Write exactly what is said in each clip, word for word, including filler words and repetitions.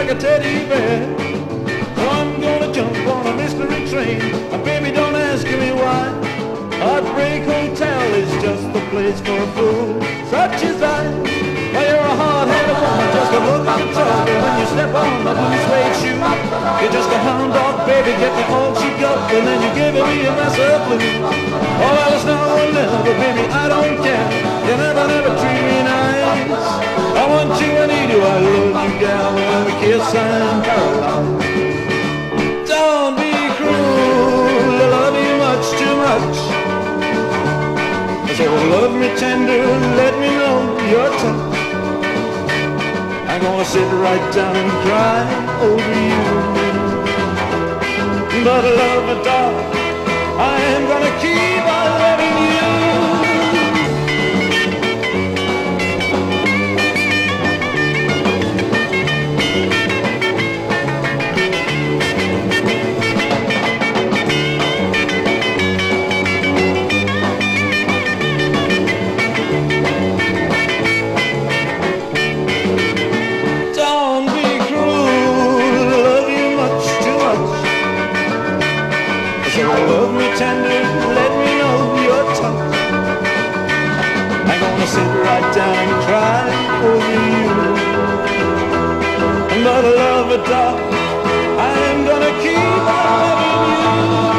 a teddy bear. So I'm gonna jump on a mystery train. And baby, don't ask me why. Heartbreak Hotel is just the place for a fool such as I. Well, you're a hard-headed woman, just a look at the trouble when you step on the blue suede shoe. You're just a hound dog, baby, get me all she got, and then you're giving me a mess of blue. Oh, well, it's now or never, baby, I don't care. You never, never treat me nice. I want you, I need you, I love you, gal, when we kiss I'm paralyzed. Don't be cruel, I love you much too much. So love me tender, let me know your touch. I'm gonna sit right down and cry over you. But love a dog, I'm gonna keep on loving you. Love me tender, let me know your touch. I'm gonna sit right down and cry over you. But love a dog, I'm gonna keep on loving you.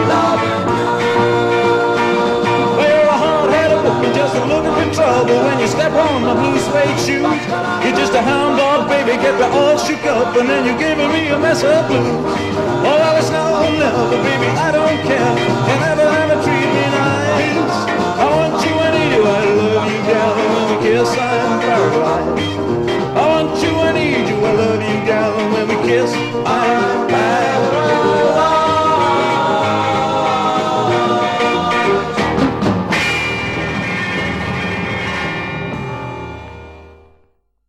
Well, you're a hard-headed woman, just looking for trouble when you step on my blue suede shoes. You're just a hound dog, baby, get me all shook up, and then you're giving me a mess of blues. Oh, well, it's now or never, baby, I don't care. You never, never treat me nice. I want you, I need you, I love you, gal, and when we kiss, I'm paralyzed. I want you, I need you, I love you, gal, and when we kiss,